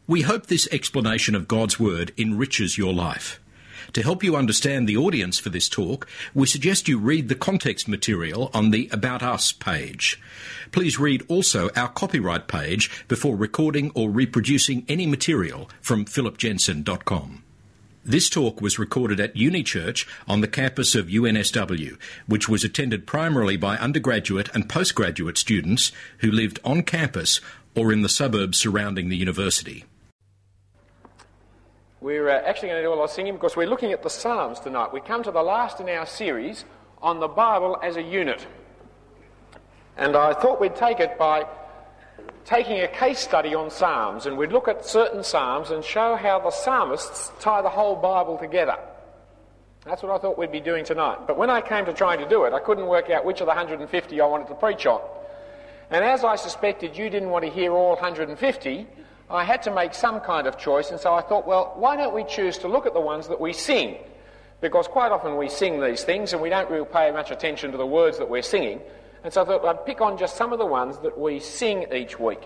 We hope this explanation of God's Word enriches your life. To help you understand the audience for this talk, we suggest you read the context material on the About Us page. Please read also our copyright page before recording or reproducing any material from philipjensen.com. This talk was recorded at Uni Church on the campus of UNSW, which was attended primarily by undergraduate and postgraduate students who lived on campus or in the suburbs surrounding the university. We're actually going to do a lot of singing because we're looking at the Psalms tonight. We come to the last in our series on the Bible as a unit. And I thought we'd take it by taking a case study on Psalms, and we'd look at certain Psalms and show how the psalmists tie the whole Bible together. That's what I thought we'd be doing tonight. But when I came to trying to do it, I couldn't work out which of the 150 I wanted to preach on. And as I suspected you didn't want to hear all 150, I had to make some kind of choice, and so I thought, well, why don't we choose to look at the ones that we sing? Because quite often we sing these things and we don't really pay much attention to the words that we're singing, and so I thought I'd pick on just some of the ones that we sing each week.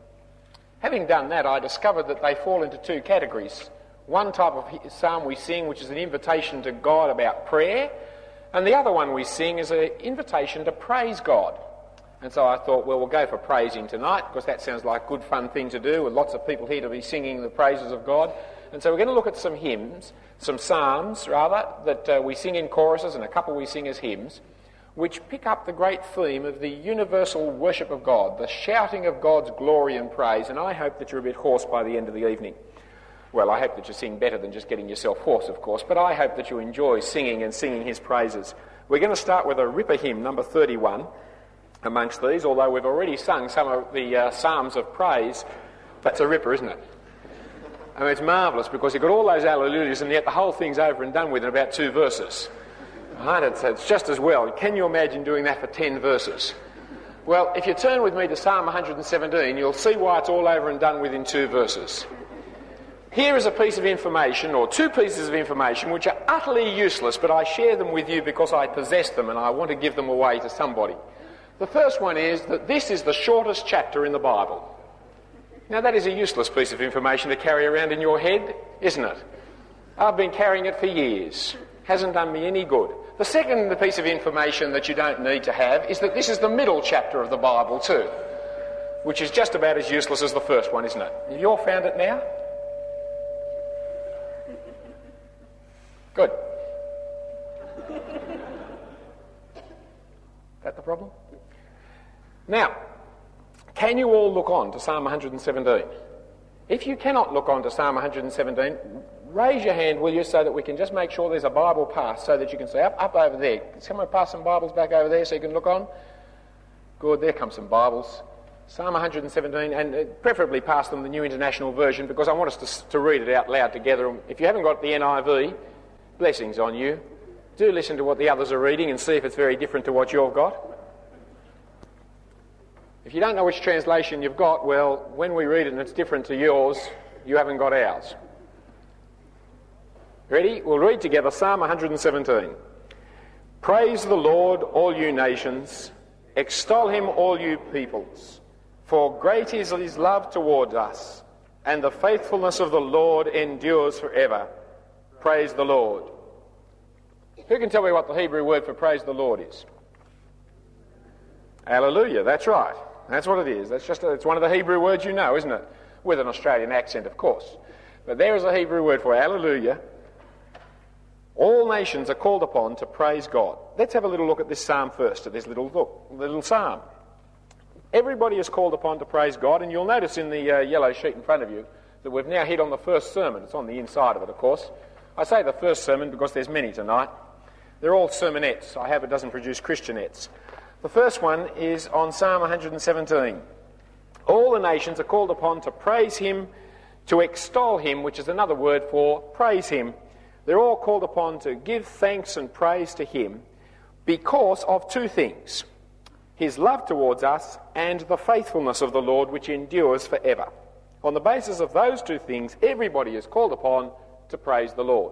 Having done that, I discovered that they fall into two categories. One type of psalm we sing, which is an invitation to God about prayer, and the other one we sing is an invitation to praise God. And so I thought, well, we'll go for praising tonight, because that sounds like a good fun thing to do, with lots of people here to be singing the praises of God. And so we're going to look at some hymns, some psalms, rather, that we sing in choruses, and a couple we sing as hymns, which pick up the great theme of the universal worship of God, the shouting of God's glory and praise. And I hope that you're a bit hoarse by the end of the evening. Well, I hope that you sing better than just getting yourself hoarse, of course, but I hope that you enjoy singing and singing his praises. We're going to start with a ripper hymn, number 31. Amongst these, although we've already sung some of the psalms of praise. That's a ripper, isn't it? I mean, it's marvellous because you've got all those alleluias and yet the whole thing's over and done with in about 2 verses. Right? It's just as well. Can you imagine doing that for 10 verses? Well, if you turn with me to Psalm 117, you'll see why it's all over and done with in 2 verses. Here is a piece of information, or 2 pieces of information, which are utterly useless, but I share them with you because I possess them and I want to give them away to somebody. The first one is that this is the shortest chapter in the Bible. Now that is a useless piece of information to carry around in your head, isn't it? I've been carrying it for years. Hasn't done me any good. The second piece of information that you don't need to have is that this is the middle chapter of the Bible too, which is just about as useless as the first one, isn't it? Have you all found it now? Good. Is that the problem? Now, can you all look on to Psalm 117? If you cannot look on to Psalm 117, raise your hand, will you, so that we can just make sure there's a Bible pass so that you can say, up over there. Can someone pass some Bibles back over there so you can look on? Good, there come some Bibles. Psalm 117, and preferably pass them the New International Version, because I want us to read it out loud together. If you haven't got the NIV, blessings on you. Do listen to what the others are reading and see if it's very different to what you've got. If you don't know which translation you've got, well, when we read it and it's different to yours, you haven't got ours. Ready? We'll read together Psalm 117. Praise the Lord, all you nations. Extol him, all you peoples. For great is his love towards us, and the faithfulness of the Lord endures forever. Praise the Lord. Who can tell me what the Hebrew word for praise the Lord is? Hallelujah, that's right. That's what it is. It's one of the Hebrew words you know, isn't it? With an Australian accent, of course. But there is a Hebrew word for hallelujah. All nations are called upon to praise God. Let's have a little look at this psalm first, at this little psalm. Everybody is called upon to praise God, and you'll notice in the yellow sheet in front of you that we've now hit on the first sermon. It's on the inside of it, of course. I say the first sermon because there's many tonight. They're all sermonettes. I hope it doesn't produce Christianettes. The first one is on Psalm 117. All the nations are called upon to praise him, to extol him, which is another word for praise him. They're all called upon to give thanks and praise to him because of 2 things: his love towards us and the faithfulness of the Lord, which endures forever. On the basis of those 2 things, everybody is called upon to praise the Lord.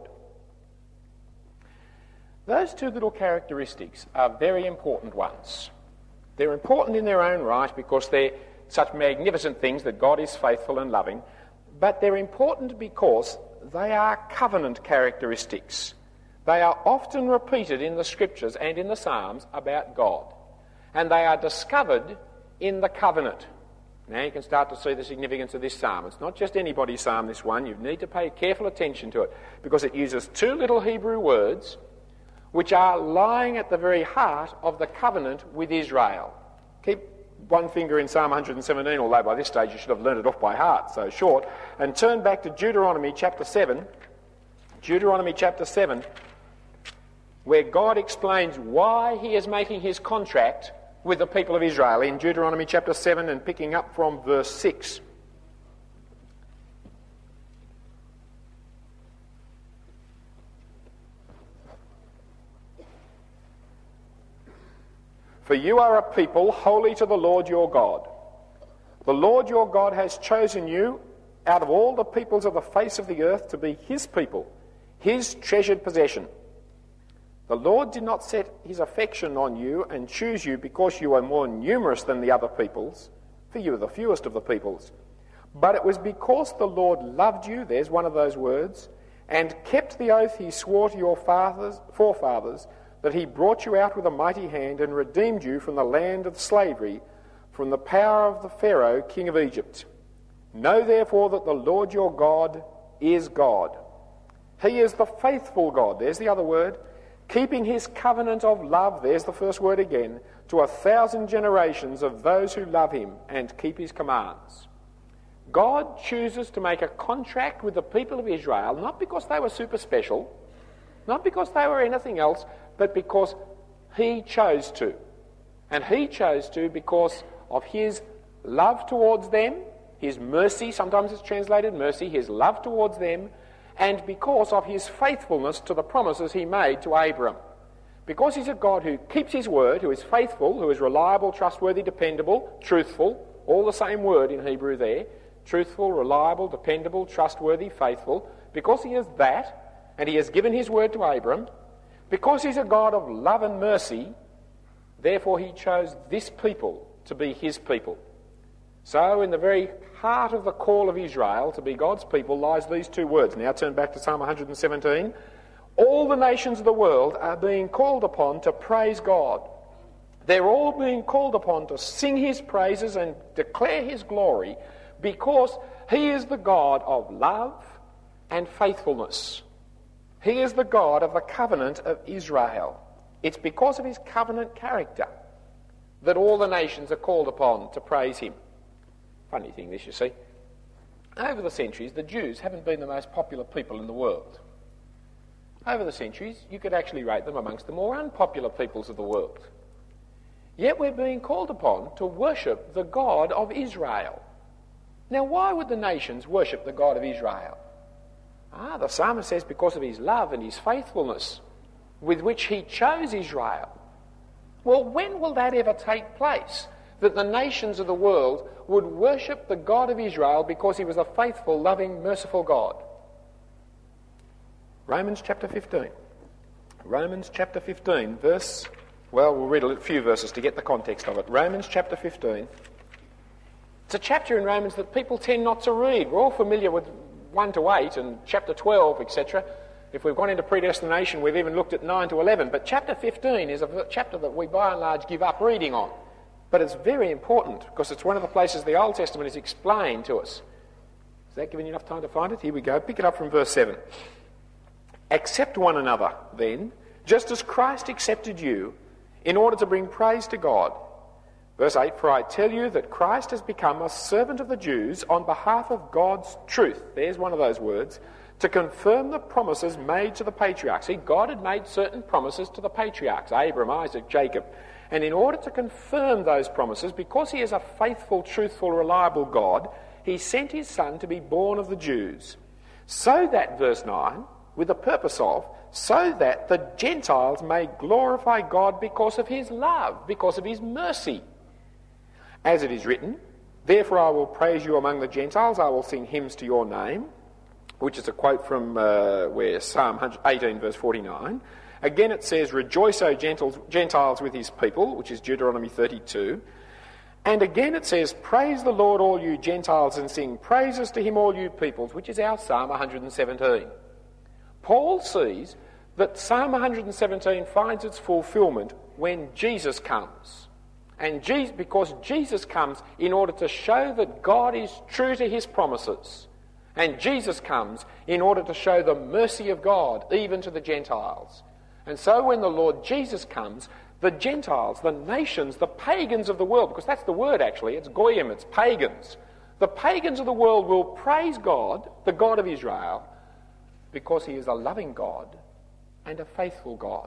Those 2 little characteristics are very important ones. They're important in their own right because they're such magnificent things that God is faithful and loving. but they're important because they are covenant characteristics. They are often repeated in the Scriptures and in the Psalms about God, and they are discovered in the covenant. Now you can start to see the significance of this psalm. It's not just anybody's psalm, this one. You need to pay careful attention to it because it uses two little Hebrew words which are lying at the very heart of the covenant with Israel. Keep one finger in Psalm 117, although by this stage you should have learned it off by heart, so short, and turn back to Deuteronomy chapter 7. Deuteronomy chapter 7, where God explains why he is making his contract with the people of Israel, in Deuteronomy chapter 7 and picking up from verse 6. For you are a people holy to the Lord your God. The Lord your God has chosen you out of all the peoples of the face of the earth to be his people, his treasured possession. The Lord did not set his affection on you and choose you because you are more numerous than the other peoples, for you are the fewest of the peoples. But it was because the Lord loved you, there's one of those words, and kept the oath he swore to your forefathers, that he brought you out with a mighty hand and redeemed you from the land of slavery, from the power of the Pharaoh, king of Egypt. Know therefore that the Lord your God is God. He is the faithful God, there's the other word, keeping his covenant of love, there's the first word again, to 1,000 generations of those who love him and keep his commands. God chooses to make a contract with the people of Israel, not because they were super special, not because they were anything else, but because he chose to. And he chose to because of his love towards them, his mercy, sometimes it's translated mercy, his love towards them, and because of his faithfulness to the promises he made to Abram. Because he's a God who keeps his word, who is faithful, who is reliable, trustworthy, dependable, truthful, all the same word in Hebrew there, truthful, reliable, dependable, trustworthy, faithful, because he is that, and he has given his word to Abram, because he's a God of love and mercy, therefore he chose this people to be his people. So in the very heart of the call of Israel to be God's people lies these two words. Now turn back to Psalm 117. All the nations of the world are being called upon to praise God. They're all being called upon to sing his praises and declare his glory because he is the God of love and faithfulness. He is the God of the covenant of Israel. It's because of his covenant character that all the nations are called upon to praise him. Funny thing this, you see. Over the centuries, the Jews haven't been the most popular people in the world. Over the centuries, you could actually rate them amongst the more unpopular peoples of the world. Yet we're being called upon to worship the God of Israel. Now, why would the nations worship the God of Israel? The psalmist says because of his love and his faithfulness with which he chose Israel. Well, when will that ever take place? That the nations of the world would worship the God of Israel because he was a faithful, loving, merciful God. Romans chapter 15. Romans chapter 15, we'll read a few verses to get the context of it. Romans chapter 15. It's a chapter in Romans that people tend not to read. We're all familiar with 1 to 8 and chapter 12, etc. If we've gone into predestination, we've even looked at 9 to 11. But chapter 15 is a chapter that we by and large give up reading on. But it's very important because it's one of the places the Old Testament is explained to us. Is that giving you enough time to find it? Here we go. Pick it up from verse 7. Accept one another, then, just as Christ accepted you, in order to bring praise to God. Verse 8, for I tell you that Christ has become a servant of the Jews on behalf of God's truth. There's one of those words. To confirm the promises made to the patriarchs. See, God had made certain promises to the patriarchs, Abraham, Isaac, Jacob. And in order to confirm those promises, because he is a faithful, truthful, reliable God, he sent his Son to be born of the Jews. So that, verse 9, with the purpose of, so that the Gentiles may glorify God because of his love, because of his mercy. As it is written, therefore I will praise you among the Gentiles, I will sing hymns to your name, which is a quote from Psalm 18 verse 49. Again it says, rejoice, O Gentiles, with his people, which is Deuteronomy 32. And again it says, praise the Lord all you Gentiles and sing praises to him all you peoples, which is our Psalm 117. Paul sees that Psalm 117 finds its fulfilment when Jesus comes. And because Jesus comes in order to show that God is true to his promises. And Jesus comes in order to show the mercy of God even to the Gentiles. And so when the Lord Jesus comes, the Gentiles, the nations, the pagans of the world, because that's the word actually, it's goyim, it's pagans. The pagans of the world will praise God, the God of Israel, because he is a loving God and a faithful God.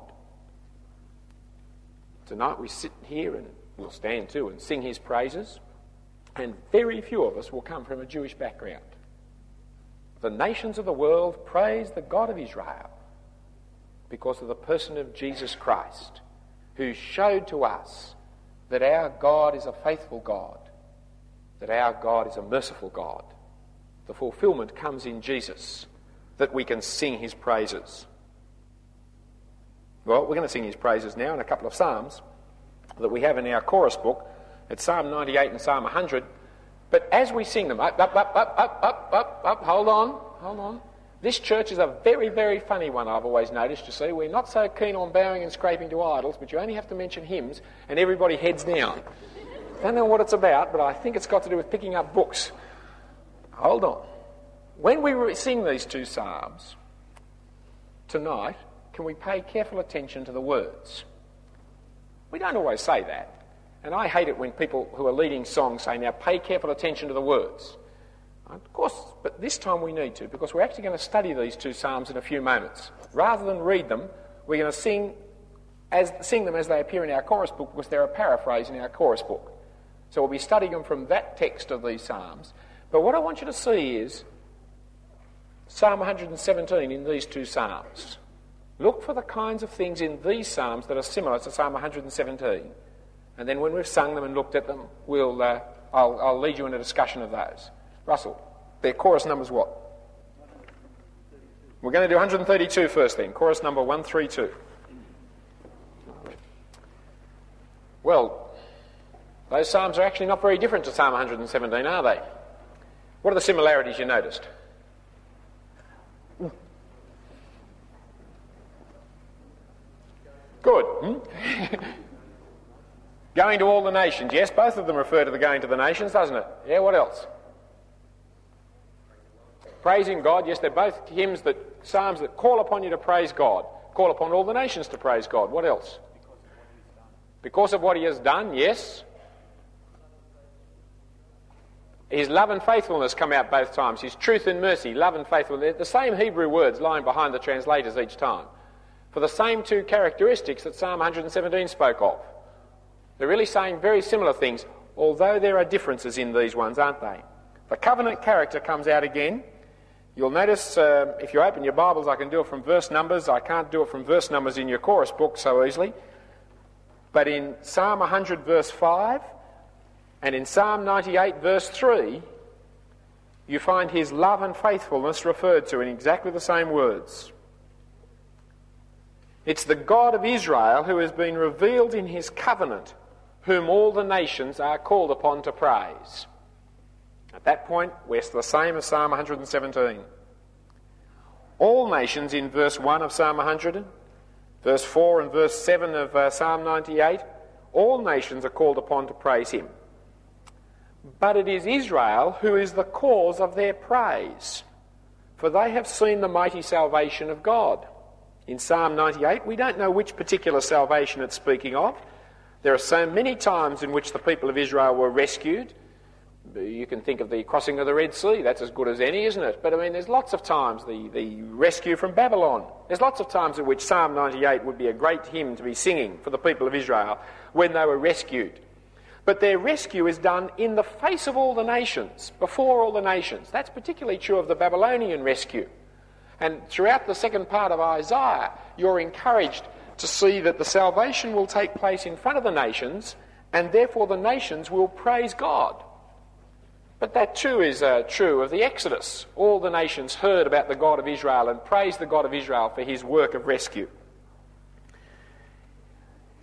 Tonight we sit here and we'll stand too and sing his praises, and very few of us will come from a Jewish background. The nations of the world praise the God of Israel because of the person of Jesus Christ, who showed to us that our God is a faithful God, that our God is a merciful God. The fulfillment comes in Jesus, that we can sing his praises. Well, we're going to sing his praises now in a couple of psalms that we have in our chorus book. It's Psalm 98 and Psalm 100. But as we sing them, up, hold on. This church is a very, very funny one, I've always noticed, you see. We're not so keen on bowing and scraping to idols, but you only have to mention hymns and everybody heads down. Don't know what it's about, but I think it's got to do with picking up books. Hold on. When we sing these two psalms tonight, can we pay careful attention to the words? We don't always say that. And I hate it when people who are leading songs say, now pay careful attention to the words. Of course, but this time we need to, because we're actually going to study these two psalms in a few moments. Rather than read them, we're going to sing them as they appear in our chorus book, because they're a paraphrase in our chorus book. So we'll be studying them from that text of these psalms. But what I want you to see is Psalm 117 in these two psalms. Look for the kinds of things in these psalms that are similar to Psalm 117. And then when we've sung them and looked at them, I'll lead you in a discussion of those. Russell, their chorus number's what? We're going to do 132 first then. Chorus number 132. Well, those psalms are actually not very different to Psalm 117, are they? What are the similarities you noticed? Good. Going to all the nations. Yes, both of them refer to the going to the nations, doesn't it? Yeah, what else? Praising God. Yes, they're both psalms that call upon you to praise God. Call upon all the nations to praise God. What else? Because of what he has done, yes. His love and faithfulness come out both times. His truth and mercy, love and faithfulness. The same Hebrew words lying behind the translators each time. For the same two characteristics that Psalm 117 spoke of. They're really saying very similar things, although there are differences in these ones, aren't they? The covenant character comes out again. You'll notice, if you open your Bibles, I can do it from verse numbers. I can't do it from verse numbers in your chorus book so easily. But in Psalm 100 verse 5 and in Psalm 98 verse 3, you find his love and faithfulness referred to in exactly the same words. It's the God of Israel who has been revealed in his covenant, whom all the nations are called upon to praise. At that point, we're the same as Psalm 117. All nations in verse 1 of Psalm 100, verse 4 and verse 7 of Psalm 98, all nations are called upon to praise him. But it is Israel who is the cause of their praise, for they have seen the mighty salvation of God. In Psalm 98, we don't know which particular salvation it's speaking of. There are so many times in which the people of Israel were rescued. You can think of the crossing of the Red Sea. That's as good as any, isn't it? But I mean, there's lots of times, the rescue from Babylon. There's lots of times in which Psalm 98 would be a great hymn to be singing for the people of Israel when they were rescued. But their rescue is done in the face of all the nations, before all the nations. That's particularly true of the Babylonian rescue. And throughout the second part of Isaiah, you're encouraged to see that the salvation will take place in front of the nations, and therefore the nations will praise God. But that too is true of the Exodus. All the nations heard about the God of Israel and praised the God of Israel for his work of rescue.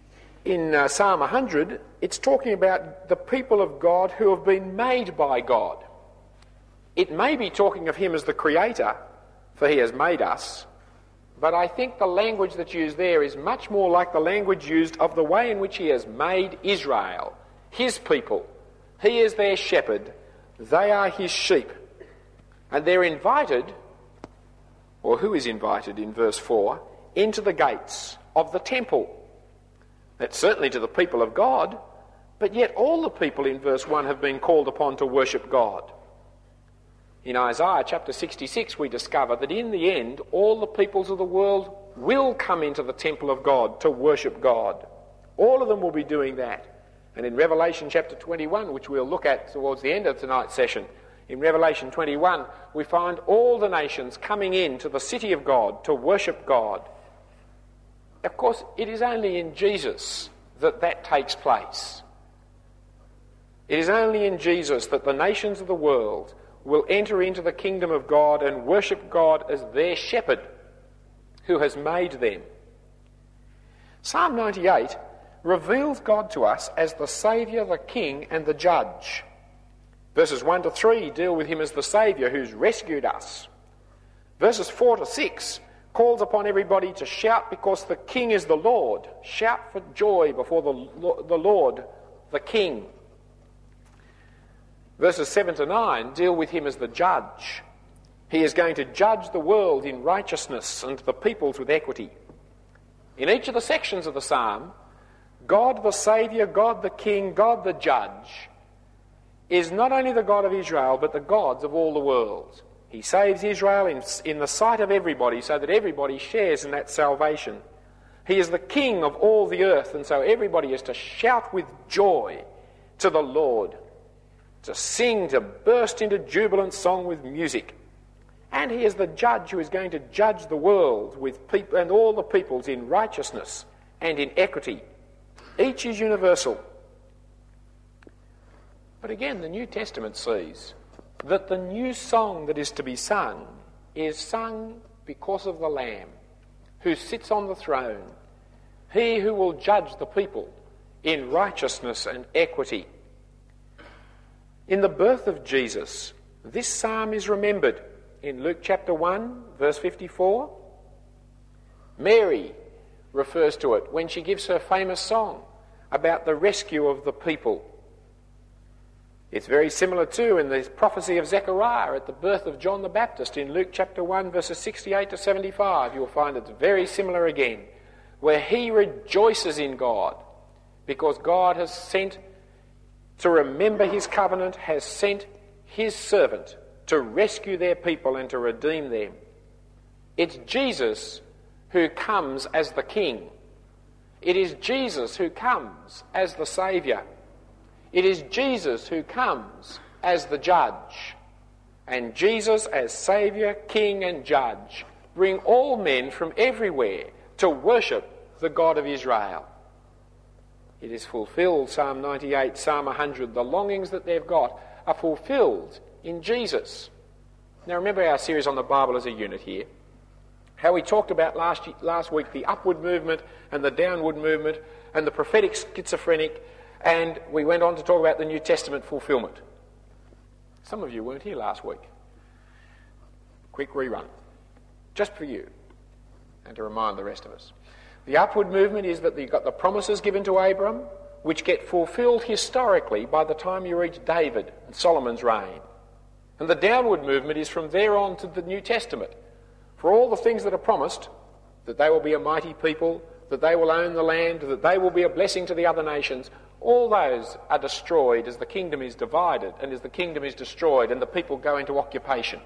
in Psalm 100, it's talking about the people of God who have been made by God. It may be talking of him as the creator, for he has made us, but I think the language that's used there is much more like the language used of the way in which he has made Israel, his people. He is their shepherd, they are his sheep. And they're invited, or who is invited in verse 4, into the gates of the temple. That's certainly to the people of God, but yet all the people in verse 1 have been called upon to worship God. In Isaiah chapter 66 we discover that in the end all the peoples of the world will come into the temple of God to worship God. All of them will be doing that. And in Revelation chapter 21, which we'll look at towards the end of tonight's session, in Revelation 21 we find all the nations coming into the city of God to worship God. Of course, it is only in Jesus that takes place. It is only in Jesus that the nations of the world will enter into the kingdom of God and worship God as their shepherd who has made them. Psalm 98 reveals God to us as the Saviour, the King and the Judge. Verses 1 to 3 deal with him as the Saviour who's rescued us. Verses 4 to 6 calls upon everybody to shout because the King is the Lord. Shout for joy before the Lord, the King. Verses 7 to 9 deal with him as the Judge. He is going to judge the world in righteousness and the peoples with equity. In each of the sections of the psalm, God the Saviour, God the King, God the Judge is not only the God of Israel but the gods of all the world. He saves Israel in the sight of everybody so that everybody shares in that salvation. He is the King of all the earth, and so everybody is to shout with joy to the Lord, to sing, to burst into jubilant song with music. And he is the Judge who is going to judge the world with people and all the peoples in righteousness and in equity. Each is universal. But again, the New Testament sees that the new song that is to be sung is sung because of the Lamb who sits on the throne, he who will judge the people in righteousness and equity. In the birth of Jesus, this psalm is remembered in Luke chapter 1, verse 54. Mary refers to it when she gives her famous song about the rescue of the people. It's very similar too in the prophecy of Zechariah at the birth of John the Baptist in Luke chapter 1 verses 68 to 75. You'll find it's very similar again, where he rejoices in God because God has sent to remember his covenant, has sent his servant to rescue their people and to redeem them. It's Jesus who comes as the King. It is Jesus who comes as the Saviour. It is Jesus who comes as the Judge. And Jesus as Saviour, King and Judge bring all men from everywhere to worship the God of Israel. It is fulfilled, Psalm 98, Psalm 100, the longings that they've got are fulfilled in Jesus. Now remember our series on the Bible as a unit here. How we talked about last week the upward movement and the downward movement and the prophetic schizophrenic, and we went on to talk about the New Testament fulfillment. Some of you weren't here last week. Quick rerun, just for you, and to remind the rest of us. The upward movement is that you've got the promises given to Abram, which get fulfilled historically by the time you reach David and Solomon's reign. And the downward movement is from there on to the New Testament. For all the things that are promised, that they will be a mighty people, that they will own the land, that they will be a blessing to the other nations, all those are destroyed as the kingdom is divided and as the kingdom is destroyed and the people go into occupation.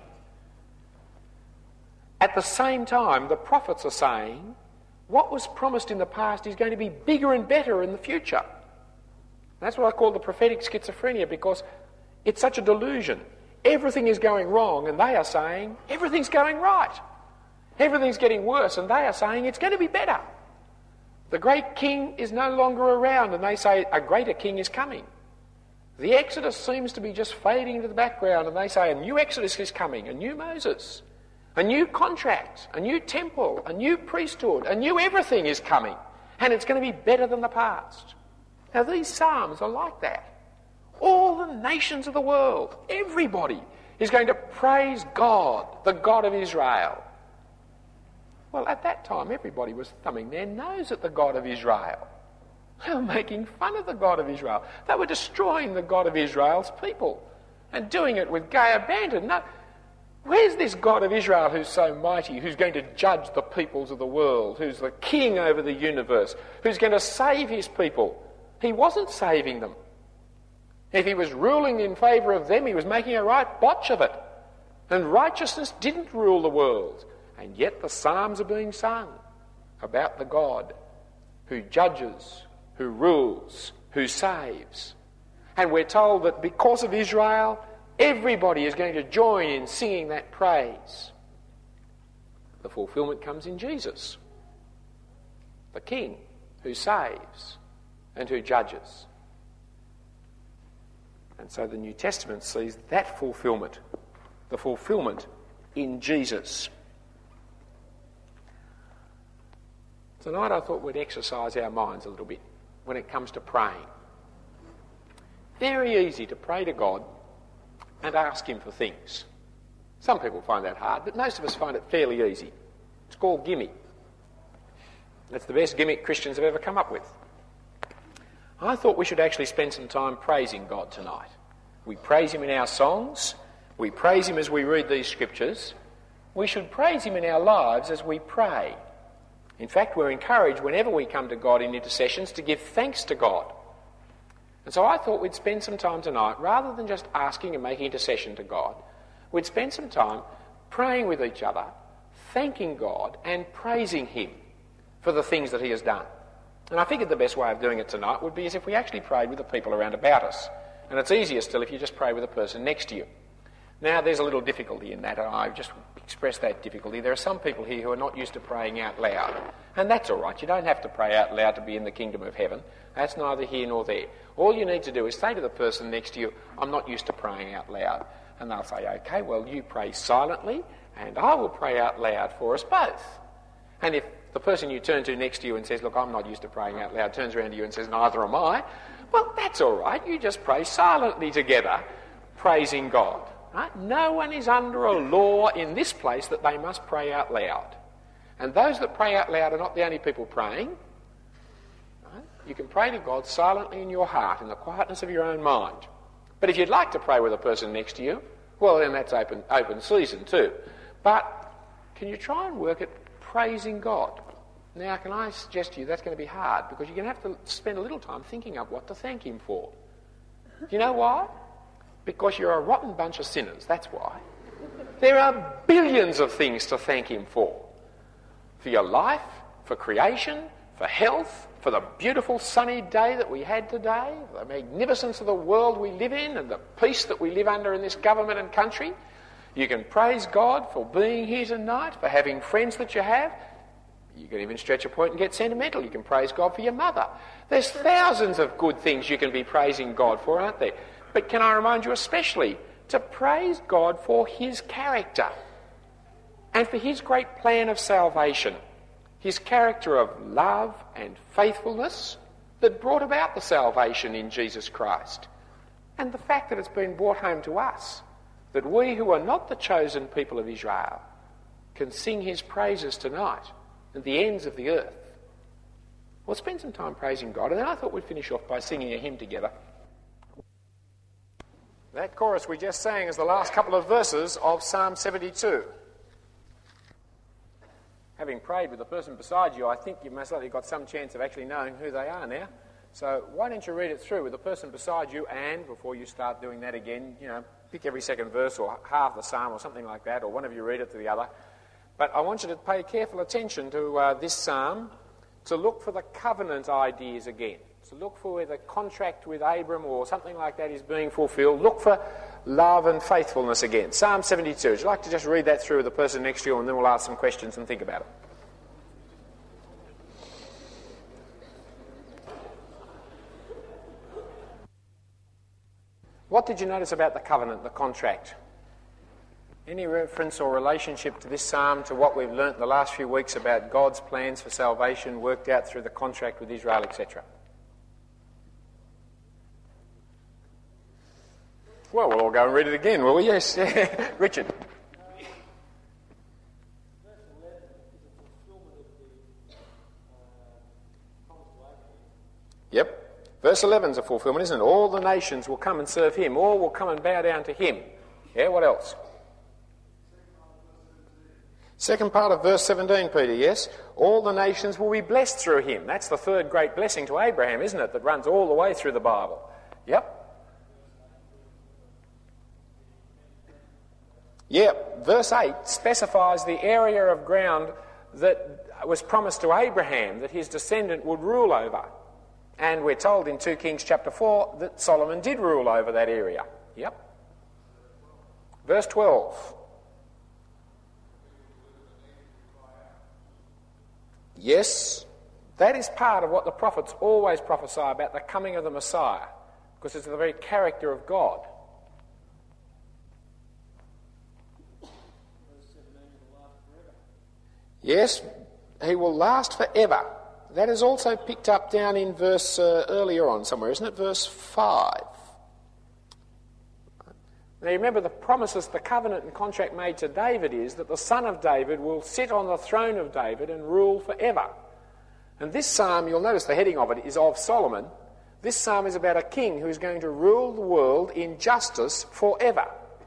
At the same time, the prophets are saying what was promised in the past is going to be bigger and better in the future. That's what I call the prophetic schizophrenia, because it's such a delusion. Everything is going wrong and they are saying everything's going right. Everything's getting worse and they are saying it's going to be better. The great king is no longer around and they say a greater king is coming. The Exodus seems to be just fading into the background and they say a new Exodus is coming, a new Moses, a new contract, a new temple, a new priesthood, a new everything is coming. And it's going to be better than the past. Now, these psalms are like that. All the nations of the world, everybody is going to praise God, the God of Israel. Well, at that time, everybody was thumbing their nose at the God of Israel. They were making fun of the God of Israel. They were destroying the God of Israel's people and doing it with gay abandon. No, where's this God of Israel who's so mighty, who's going to judge the peoples of the world, who's the king over the universe, who's going to save his people? He wasn't saving them. If he was ruling in favour of them, he was making a right botch of it. And righteousness didn't rule the world. And yet the psalms are being sung about the God who judges, who rules, who saves. And we're told that because of Israel, everybody is going to join in singing that praise. The fulfilment comes in Jesus, the King who saves and who judges. And so the New Testament sees that fulfilment, the fulfilment in Jesus. Tonight I thought we'd exercise our minds a little bit when it comes to praying. Very easy to pray to God and ask him for things. Some people find that hard, but most of us find it fairly easy. It's called gimme. That's the best gimmick Christians have ever come up with. I thought we should actually spend some time praising God tonight. We praise him in our songs. We praise him as we read these scriptures. We should praise him in our lives as we pray. In fact, we're encouraged whenever we come to God in intercessions to give thanks to God. And so I thought we'd spend some time tonight, rather than just asking and making intercession to God, we'd spend some time praying with each other, thanking God and praising him for the things that he has done. And I figured the best way of doing it tonight would be as if we actually prayed with the people around about us. And it's easier still if you just pray with the person next to you. Now, there's a little difficulty in that, and I've just expressed that difficulty. There are some people here who are not used to praying out loud. And that's all right. You don't have to pray out loud to be in the kingdom of heaven. That's neither here nor there. All you need to do is say to the person next to you, I'm not used to praying out loud. And they'll say, OK, well, you pray silently, and I will pray out loud for us both. And if the person you turn to next to you and says, look, I'm not used to praying out loud, turns around to you and says, neither am I, well, that's all right. You just pray silently together, praising God. Right? No one is under a law in this place that they must pray out loud. And those that pray out loud are not the only people praying. Right? You can pray to God silently in your heart, in the quietness of your own mind. But if you'd like to pray with a person next to you, well, then that's open season too. But can you try and work at praising God? Now, can I suggest to you that's going to be hard, because you're going to have to spend a little time thinking up what to thank him for. Do you know why? Because you're a rotten bunch of sinners, that's why. There are billions of things to thank him for. For your life, for creation, for health, for the beautiful sunny day that we had today, the magnificence of the world we live in and the peace that we live under in this government and country. You can praise God for being here tonight, for having friends that you have. You can even stretch a point and get sentimental. You can praise God for your mother. There's thousands of good things you can be praising God for, aren't there? But can I remind you especially to praise God for his character and for his great plan of salvation, his character of love and faithfulness that brought about the salvation in Jesus Christ, and the fact that it's been brought home to us, that we who are not the chosen people of Israel can sing his praises tonight at the ends of the earth. We'll spend some time praising God, and then I thought we'd finish off by singing a hymn together. That chorus we just sang is the last couple of verses of Psalm 72. Having prayed with the person beside you, I think you've most likely got some chance of actually knowing who they are now. So why don't you read it through with the person beside you, and before you start doing that again, pick every second verse or half the psalm or something like that, or one of you read it to the other. But I want you to pay careful attention to this psalm, to look for the covenant ideas again. So look for where the contract with Abram or something like that is being fulfilled. Look for love and faithfulness again. Psalm 72. Would you like to just read that through with the person next to you, and then we'll ask some questions and think about it? What did you notice about the covenant, the contract? Any reference or relationship to this psalm to what we've learnt in the last few weeks about God's plans for salvation worked out through the contract with Israel, etc.? Well, we'll all go and read it again, will we? Yes. Richard. Yep. Verse 11 is a fulfillment, isn't it? All the nations will come and serve him. All will come and bow down to him. Yeah, what else? Second part of verse 17, Peter, yes? All the nations will be blessed through him. That's the third great blessing to Abraham, isn't it? That runs all the way through the Bible. Yep. Yep. Verse 8 specifies the area of ground that was promised to Abraham that his descendant would rule over. And we're told in 2 Kings chapter 4 that Solomon did rule over that area. Yep. Verse 12. Yes, that is part of what the prophets always prophesy about the coming of the Messiah, because it's the very character of God. Yes, he will last forever. That is also picked up down in verse earlier on somewhere, isn't it? Verse 5. Now you remember the promises, the covenant and contract made to David is that the son of David will sit on the throne of David and rule forever. And this psalm, you'll notice the heading of it is of Solomon. This psalm is about a king who is going to rule the world in justice forever.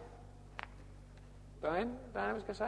Diane was going to say?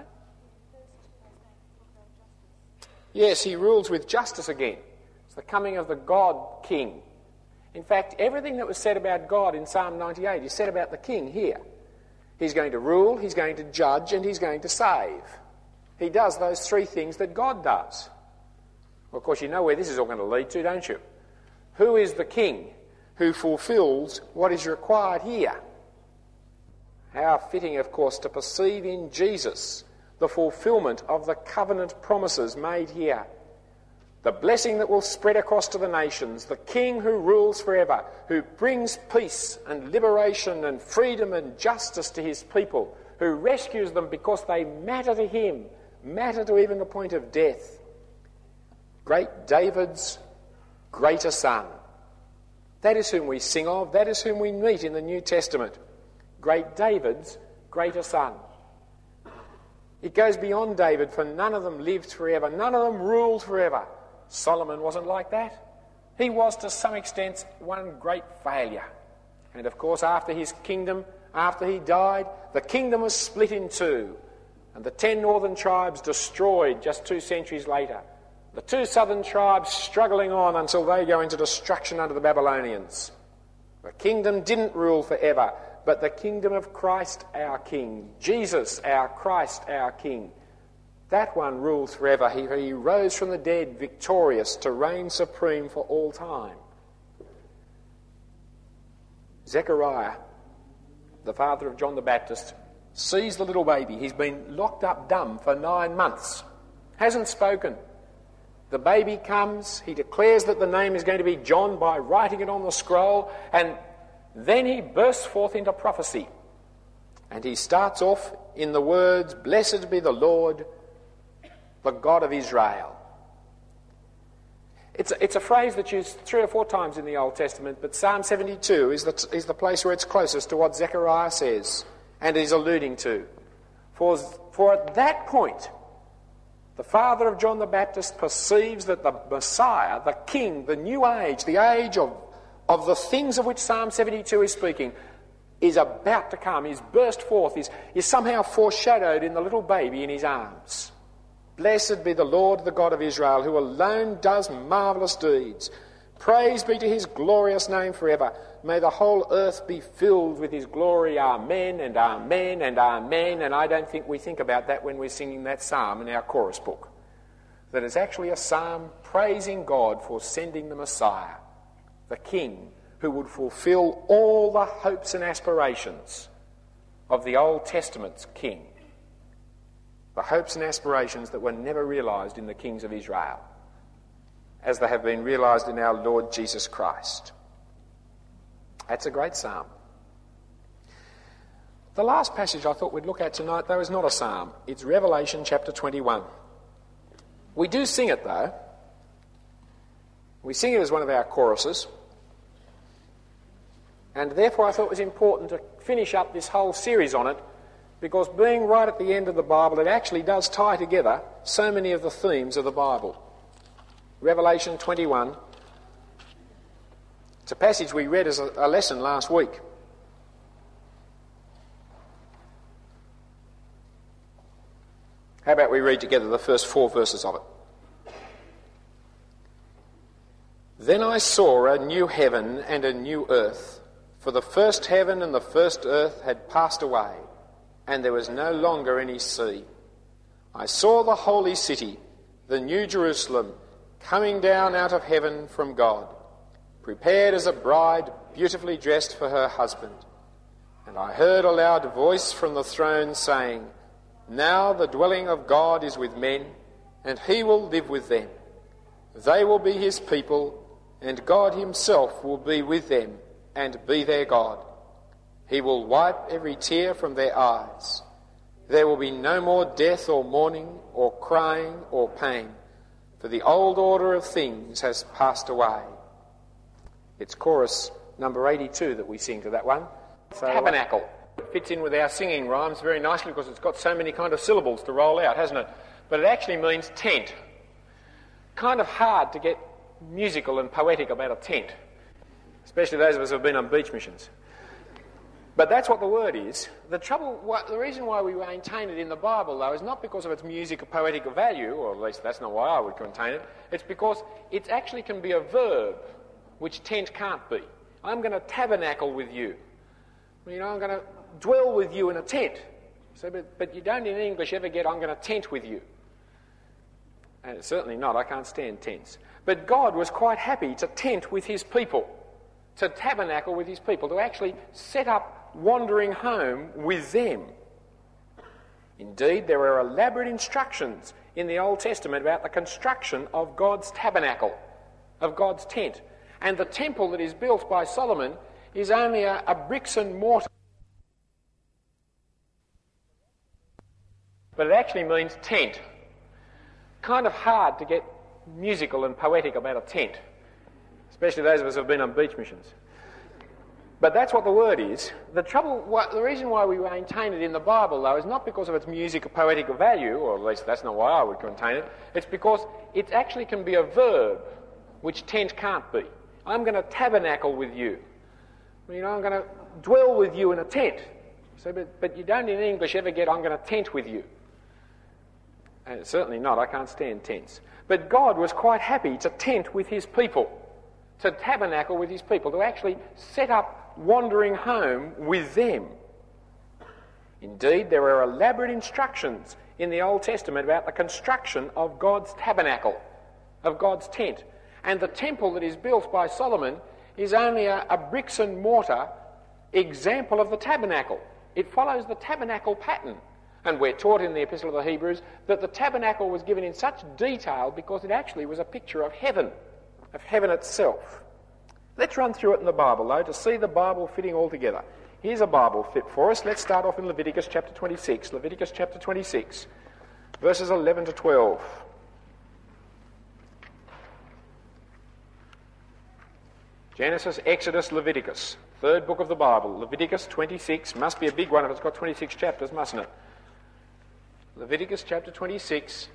Yes, he rules with justice again. It's the coming of the God King. In fact, everything that was said about God in Psalm 98 is said about the king here. He's going to rule, he's going to judge, and he's going to save. He does those three things that God does. Well, of course, you know where this is all going to lead to, don't you? Who is the king who fulfills what is required here? How fitting, of course, to perceive in Jesus the fulfilment of the covenant promises made here. The blessing that will spread across to the nations, the king who rules forever, who brings peace and liberation and freedom and justice to his people, who rescues them because they matter to him, matter to even the point of death. Great David's greater son. That is whom we sing of, that is whom we meet in the New Testament. Great David's greater son. It goes beyond David, for none of them lived forever, none of them ruled forever. Solomon wasn't like that. He was, to some extent, one great failure. And of course, after his kingdom, after he died, the kingdom was split in two, and the 10 northern tribes destroyed just 2 centuries later. The 2 southern tribes struggling on until they go into destruction under the Babylonians. The kingdom didn't rule forever, but the kingdom of Christ our King, Jesus our Christ our King, that one rules forever. He rose from the dead victorious to reign supreme for all time. Zechariah, the father of John the Baptist, sees the little baby. He's been locked up dumb for 9 months, hasn't spoken. The baby comes, he declares that the name is going to be John by writing it on the scroll, and then he bursts forth into prophecy. And he starts off in the words, "Blessed be the Lord, the God of Israel." It's a phrase that's used 3 or 4 times in the Old Testament, but Psalm 72 is the place where it's closest to what Zechariah says and is alluding to. For at that point, the father of John the Baptist perceives that the Messiah, the King, the new age, the age of the things of which Psalm 72 is speaking, is about to come, is burst forth, is somehow foreshadowed in the little baby in his arms. Blessed be the Lord, the God of Israel, who alone does marvellous deeds. Praise be to his glorious name forever. May the whole earth be filled with his glory. Amen and amen and amen. And I don't think we think about that when we're singing that psalm in our chorus book. That it's actually a psalm praising God for sending the Messiah, the King, who would fulfill all the hopes and aspirations of the Old Testament's King. The hopes and aspirations that were never realised in the kings of Israel, as they have been realised in our Lord Jesus Christ. That's a great psalm. The last passage I thought we'd look at tonight, though, is not a psalm. It's Revelation chapter 21. We do sing it, though. We sing it as one of our choruses. And therefore I thought it was important to finish up this whole series on it, because being right at the end of the Bible, it actually does tie together so many of the themes of the Bible. Revelation 21. It's a passage we read as a lesson last week. How about we read together the first 4 verses of it? Then I saw a new heaven and a new earth, for the first heaven and the first earth had passed away, and there was no longer any sea. I saw the holy city, the new Jerusalem, coming down out of heaven from God, prepared as a bride beautifully dressed for her husband. And I heard a loud voice from the throne saying, Now the dwelling of God is with men, and he will live with them. They will be his people, and God himself will be with them and be their God. He will wipe every tear from their eyes. There will be no more death or mourning or crying or pain, for the old order of things has passed away. It's chorus number 82 that we sing to that one. Tabernacle. It fits in with our singing rhymes very nicely because it's got so many kind of syllables to roll out, hasn't it? But it actually means tent. Kind of hard to get musical and poetic about a tent, especially those of us who have been on beach missions. But that's what the word is. The reason why we maintain it in the Bible, though, is not because of its music or poetic value, or at least that's not why I would contain it. It's because it actually can be a verb, which tent can't be. I'm going to tabernacle with you. I'm going to dwell with you in a tent. So, but you don't in English ever get, I'm going to tent with you. And it's certainly not. I can't stand tents. But God was quite happy to tent with his people, to tabernacle with his people, to actually set up wandering home with them. Indeed, there are elaborate instructions in the Old Testament about the construction of God's tabernacle, of God's tent. And the temple that is built by Solomon is only a bricks and mortar. But it actually means tent. Kind of hard to get musical and poetic about a tent, especially those of us who have been on beach missions. But that's what the word is. The reason why we maintain it in the Bible, though, is not because of its music or poetic value, or at least that's not why I would contain it. It's because it actually can be a verb, which tent can't be. I'm going to tabernacle with you. I'm going to dwell with you in a tent. So, but you don't in English ever get, I'm going to tent with you. And it's certainly not. I can't stand tents. But God was quite happy to tent with his people, to tabernacle with his people, to actually set up wandering home with them. Indeed, there are elaborate instructions in the Old Testament about the construction of God's tabernacle, of God's tent. And the temple that is built by Solomon is only a bricks and mortar example of the tabernacle. It follows the tabernacle pattern. And we're taught in the Epistle of the Hebrews that the tabernacle was given in such detail because it actually was a picture of heaven itself. Let's run through it in the Bible, though, to see the Bible fitting all together. Here's a Bible fit for us. Let's start off in Leviticus chapter 26. Leviticus chapter 26, verses 11 to 12. Genesis, Exodus, Leviticus. Third book of the Bible. Leviticus 26. Must be a big one if it's got 26 chapters, mustn't it? Leviticus chapter 26.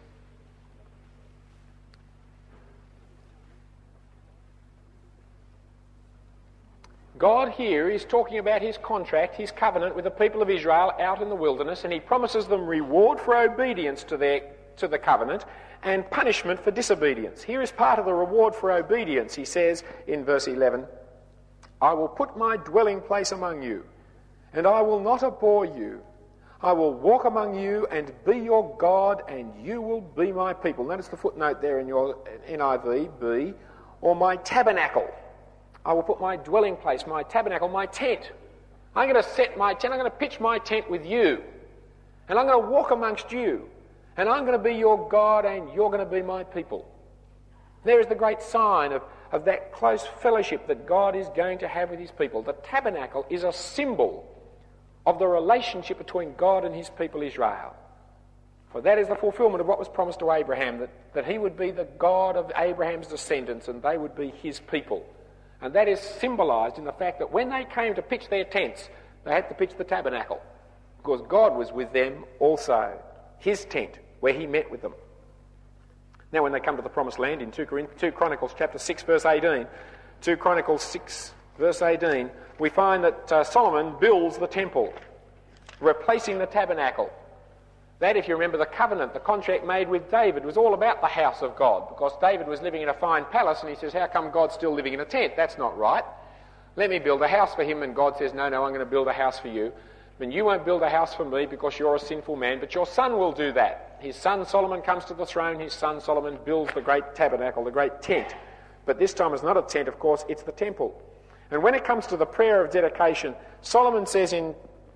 God here is talking about his contract, his covenant with the people of Israel out in the wilderness, and he promises them reward for obedience to the covenant and punishment for disobedience. Here is part of the reward for obedience. He says in verse 11, I will put my dwelling place among you, and I will not abhor you. I will walk among you and be your God, and you will be my people. Notice the footnote there in your NIV, be, or my tabernacle. I will put my dwelling place, my tabernacle, my tent. I'm going to set my tent, I'm going to pitch my tent with you. And I'm going to walk amongst you. And I'm going to be your God and you're going to be my people. There is the great sign of that close fellowship that God is going to have with his people. The tabernacle is a symbol of the relationship between God and his people Israel. For that is the fulfillment of what was promised to Abraham, that he would be the God of Abraham's descendants and they would be his people. And that is symbolised in the fact that when they came to pitch their tents, they had to pitch the tabernacle, because God was with them also, his tent, where he met with them. Now when they come to the promised land in 2 Chronicles chapter 6 verse 18, 2 Chronicles 6 verse 18, we find that Solomon builds the temple, replacing the tabernacle. That, if you remember, the covenant, the contract made with David was all about the house of God, because David was living in a fine palace and he says, how come God's still living in a tent? That's not right. Let me build a house for him. And God says, no, I'm going to build a house for you. And you won't build a house for me because you're a sinful man, but your son will do that. His son Solomon comes to the throne. His son Solomon builds the great tabernacle, the great tent. But this time it's not a tent, of course, it's the temple. And when it comes to the prayer of dedication, Solomon says in,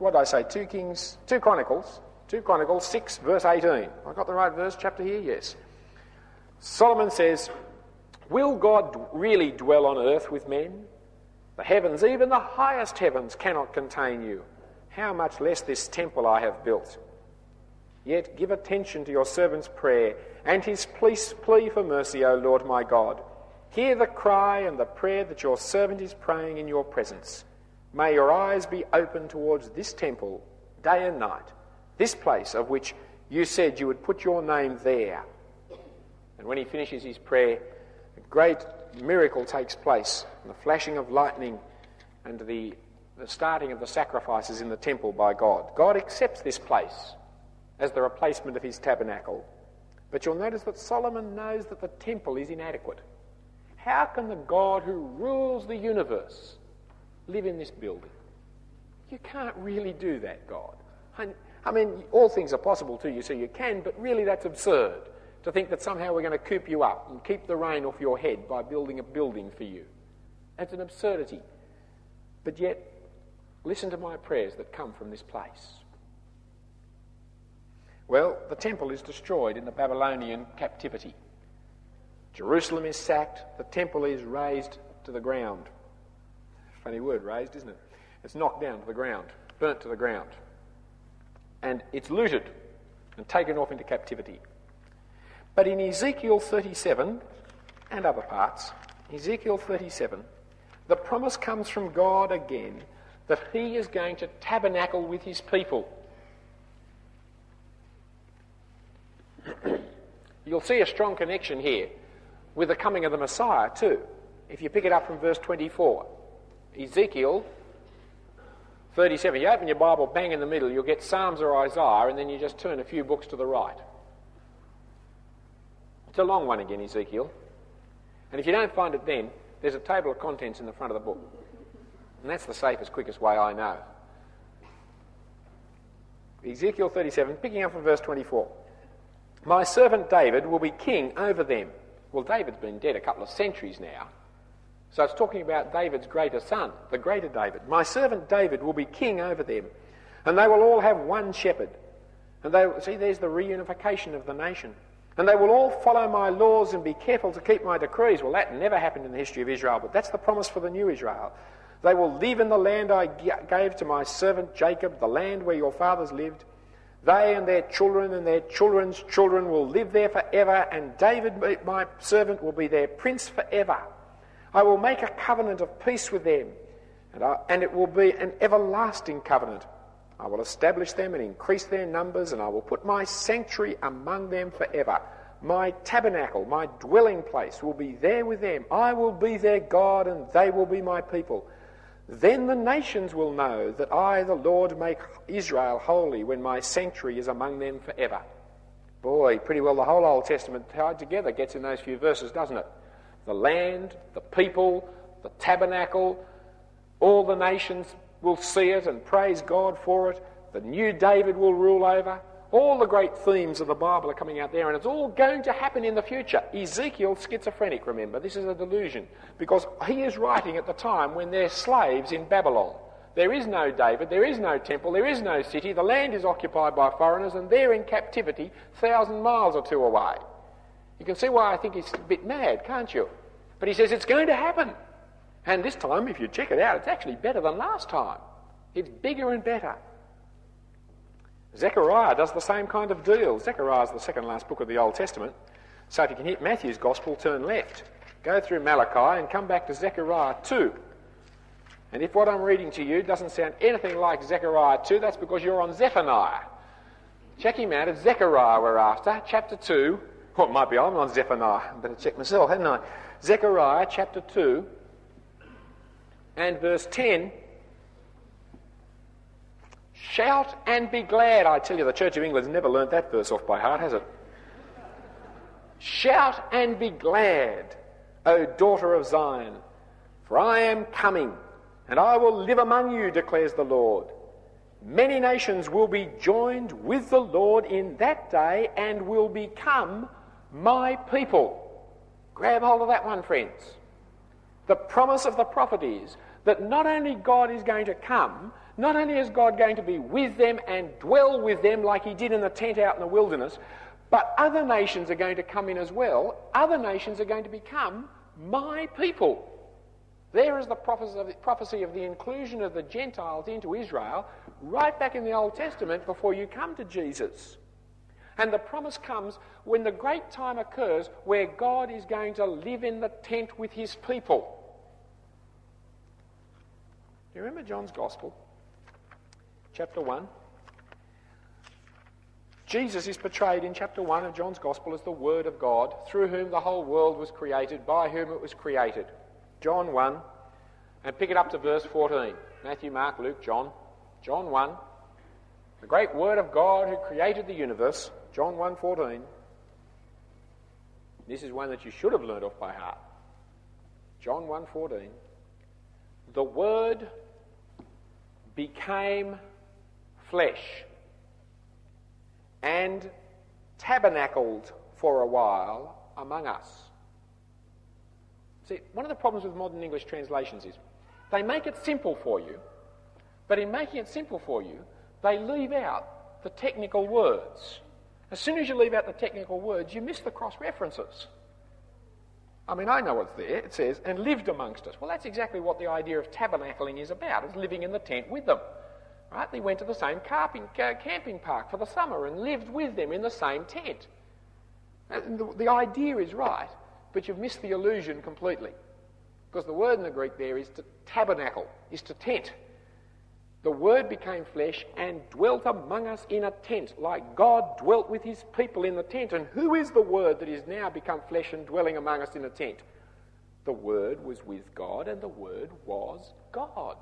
2 Chronicles 6 verse 18. I've got the right verse chapter here, yes. Solomon says, will God really dwell on earth with men? The heavens, even the highest heavens, cannot contain you. How much less this temple I have built? Yet give attention to your servant's prayer and his plea for mercy, O Lord my God. Hear the cry and the prayer that your servant is praying in your presence. May your eyes be open towards this temple day and night, this place of which you said you would put your name there. And when he finishes his prayer, a great miracle takes place, the flashing of lightning and the starting of the sacrifices in the temple by God. God accepts this place as the replacement of his tabernacle. But you'll notice that Solomon knows that the temple is inadequate. How can the God who rules the universe live in this building? You can't really do that, God. I mean, all things are possible to you, so you can, but really that's absurd to think that somehow we're going to coop you up and keep the rain off your head by building a building for you. That's an absurdity. But yet, listen to my prayers that come from this place. Well, the temple is destroyed in the Babylonian captivity. Jerusalem is sacked, the temple is razed to the ground. Funny word, razed, isn't it? It's knocked down to the ground, burnt to the ground. And it's looted and taken off into captivity. But in Ezekiel 37 and other parts, Ezekiel 37, the promise comes from God again that he is going to tabernacle with his people. You'll see a strong connection here with the coming of the Messiah too. If you pick it up from verse 24, Ezekiel 37, you open your Bible, bang in the middle, you'll get Psalms or Isaiah, and then you just turn a few books to the right. It's a long one again, Ezekiel. And if you don't find it then, there's a table of contents in the front of the book. And that's the safest, quickest way I know. Ezekiel 37, picking up from verse 24. My servant David will be king over them. Well, David's been dead a couple of centuries now. So it's talking about David's greater son, the greater David. My servant David will be king over them, and they will all have one shepherd. And there's the reunification of the nation. And they will all follow my laws and be careful to keep my decrees. Well, that never happened in the history of Israel, but that's the promise for the new Israel. They will live in the land I gave to my servant Jacob, the land where your fathers lived. They and their children's children will live there forever, and David, my servant, will be their prince forever. I will make a covenant of peace with them, and it will be an everlasting covenant. I will establish them and increase their numbers, and I will put my sanctuary among them forever. My tabernacle, my dwelling place, will be there with them. I will be their God, and they will be my people. Then the nations will know that I, the Lord, make Israel holy when my sanctuary is among them forever. Boy, pretty well the whole Old Testament tied together gets in those few verses, doesn't it? The land, the people, the tabernacle, all the nations will see it and praise God for it. The new David will rule over. All the great themes of the Bible are coming out there, and it's all going to happen in the future. Ezekiel's schizophrenic, remember. This is a delusion, because he is writing at the time when they're slaves in Babylon. There is no David, there is no temple, there is no city. The land is occupied by foreigners, and they're in captivity 1,000 miles or two away. You can see why I think he's a bit mad, can't you? But he says it's going to happen. And this time, if you check it out, it's actually better than last time. It's bigger and better. Zechariah does the same kind of deal. Zechariah is the second last book of the Old Testament. So if you can hit Matthew's Gospel, turn left. Go through Malachi and come back to Zechariah 2. And if what I'm reading to you doesn't sound anything like Zechariah 2, that's because you're on Zephaniah. Check him out. It's Zechariah we're after, chapter 2. Well, it might be I'm on Zephaniah. I better check myself, hadn't I? Zechariah chapter 2 and verse 10. Shout and be glad. I tell you, the Church of England's never learnt that verse off by heart, has it? Shout and be glad, O daughter of Zion, for I am coming, and I will live among you, declares the Lord. Many nations will be joined with the Lord in that day and will become my people. Grab hold of that one, friends. The promise of the prophet is that not only God is going to come, not only is God going to be with them and dwell with them like he did in the tent out in the wilderness, but other nations are going to come in as well. Other nations are going to become my people. There is the prophecy of the inclusion of the Gentiles into Israel right back in the Old Testament before you come to Jesus. And the promise comes when the great time occurs where God is going to live in the tent with his people. Do you remember John's Gospel? Chapter 1. Jesus is portrayed in chapter 1 of John's Gospel as the Word of God, through whom the whole world was created, by whom it was created. John 1, and pick it up to verse 14. Matthew, Mark, Luke, John. John 1, the great Word of God who created the universe. John 1:14. This is one that you should have learned off by heart. John 1:14. The Word became flesh and tabernacled for a while among us. See, one of the problems with modern English translations is they make it simple for you, but in making it simple for you, they leave out the technical words. As soon as you leave out the technical words, you miss the cross-references. I mean, I know what's there. It says, and lived amongst us. Well, that's exactly what the idea of tabernacling is about. It's living in the tent with them. Right? They went to the same camping park for the summer and lived with them in the same tent. And the idea is right, but you've missed the illusion completely. Because the word in the Greek there is to tabernacle, is to tent. The Word became flesh and dwelt among us in a tent, like God dwelt with his people in the tent. And who is the Word that is now become flesh and dwelling among us in a tent? The Word was with God, and the Word was God.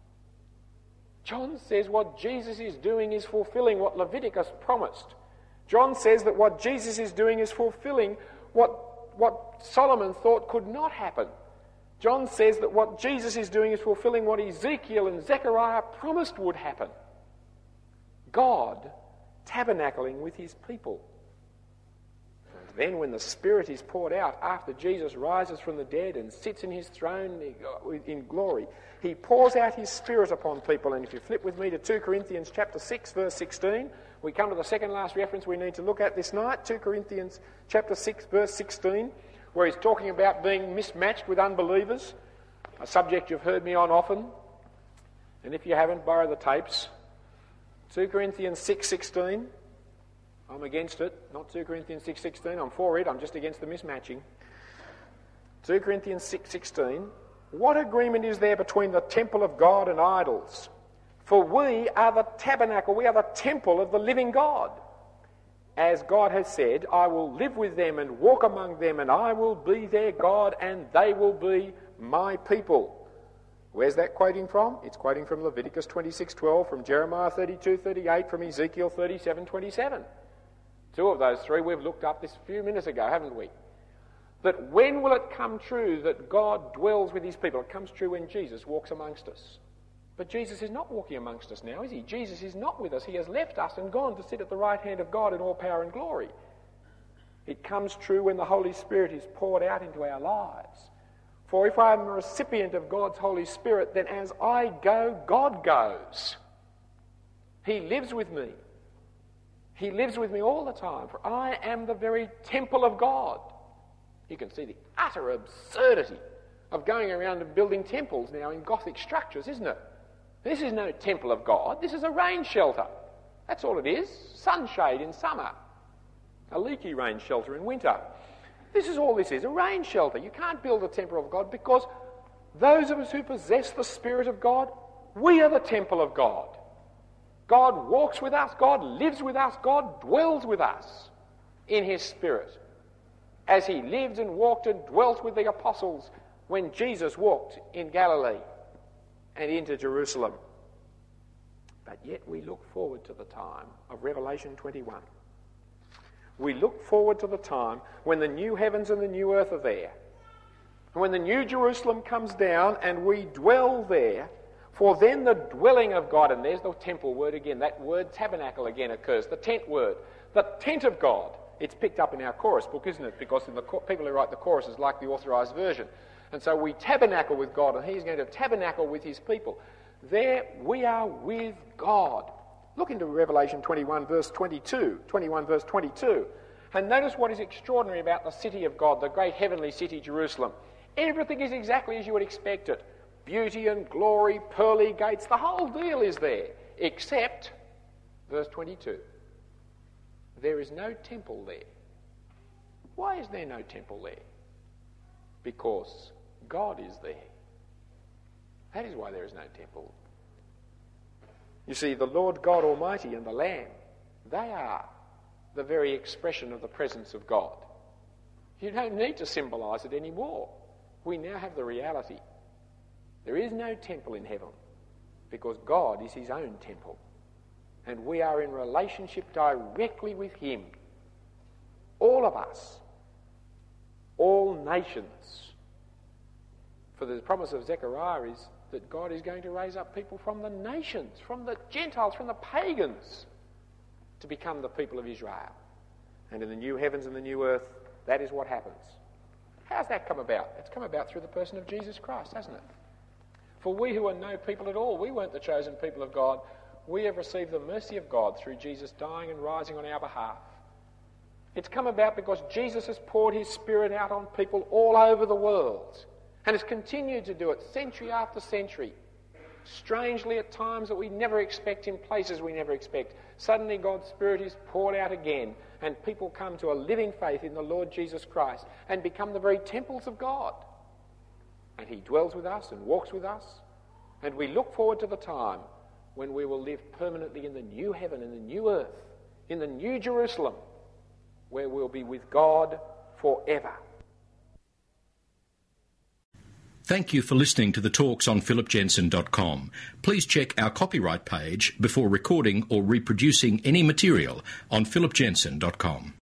John says what Jesus is doing is fulfilling what Leviticus promised. John says that what Jesus is doing is fulfilling what Solomon thought could not happen. John says that what Jesus is doing is fulfilling what Ezekiel and Zechariah promised would happen. God tabernacling with his people. And then when the Spirit is poured out after Jesus rises from the dead and sits in his throne in glory, he pours out his Spirit upon people. And if you flip with me to 2 Corinthians chapter 6, verse 16, we come to the second last reference we need to look at this night, 2 Corinthians chapter 6, verse 16. Where he's talking about being mismatched with unbelievers, a subject you've heard me on often. And if you haven't, borrow the tapes. 2 Corinthians 6:16. I'm against it, not 2 Corinthians 6:16. I'm for it, I'm just against the mismatching. 2 Corinthians 6:16. What agreement is there between the temple of God and idols? For we are the tabernacle, we are the temple of the living God. As God has said, I will live with them and walk among them, and I will be their God, and they will be my people. Where's that quoting from? It's quoting from Leviticus 26:12, from Jeremiah 32:38, from Ezekiel 37:27. Two of those three we've looked up this few minutes ago, haven't we? That when will it come true that God dwells with his people? It comes true when Jesus walks amongst us. But Jesus is not walking amongst us now, is he? Jesus is not with us. He has left us and gone to sit at the right hand of God in all power and glory. It comes true when the Holy Spirit is poured out into our lives. For if I am a recipient of God's Holy Spirit, then as I go, God goes. He lives with me. He lives with me all the time, for I am the very temple of God. You can see the utter absurdity of going around and building temples now in Gothic structures, isn't it? This is no temple of God. This is a rain shelter. That's all it is. Sunshade in summer. A leaky rain shelter in winter. This is all this is, a rain shelter. You can't build a temple of God because those of us who possess the Spirit of God, we are the temple of God. God walks with us, God lives with us, God dwells with us in his Spirit. As he lived and walked and dwelt with the apostles when Jesus walked in Galilee and into Jerusalem. But yet we look forward to the time of Revelation 21. We look forward to the time when the new heavens and the new earth are there. And when the new Jerusalem comes down and we dwell there, for then the dwelling of God, and there's the temple word again, that word tabernacle again occurs, the tent word, the tent of God. It's picked up in our chorus book, isn't it? Because people who write the choruses like the authorised version. And so we tabernacle with God, and he's going to tabernacle with his people. There we are with God. Look into Revelation 21 verse 22. And notice what is extraordinary about the city of God, the great heavenly city, Jerusalem. Everything is exactly as you would expect it. Beauty and glory, pearly gates, the whole deal is there. Except, verse 22, there is no temple there. Why is there no temple there? Because God is there. That is why there is no temple. You see, the Lord God Almighty and the Lamb, they are the very expression of the presence of God. You don't need to symbolise it anymore. We now have the reality. There is no temple in heaven because God is his own temple. And we are in relationship directly with him. All of us. All nations. For the promise of Zechariah is that God is going to raise up people from the nations, from the Gentiles, from the pagans, to become the people of Israel. And in the new heavens and the new earth, that is what happens. How's that come about? It's come about through the person of Jesus Christ, hasn't it? For we who are no people at all, we weren't the chosen people of God. We have received the mercy of God through Jesus dying and rising on our behalf. It's come about because Jesus has poured his Spirit out on people all over the world and has continued to do it century after century. Strangely at times that we never expect, in places we never expect. Suddenly God's Spirit is poured out again and people come to a living faith in the Lord Jesus Christ and become the very temples of God. And he dwells with us and walks with us, and we look forward to the time when we will live permanently in the new heaven and the new earth, in the new Jerusalem, where we'll be with God forever. Thank you for listening to the talks on philipjensen.com. Please check our copyright page before recording or reproducing any material on philipjensen.com.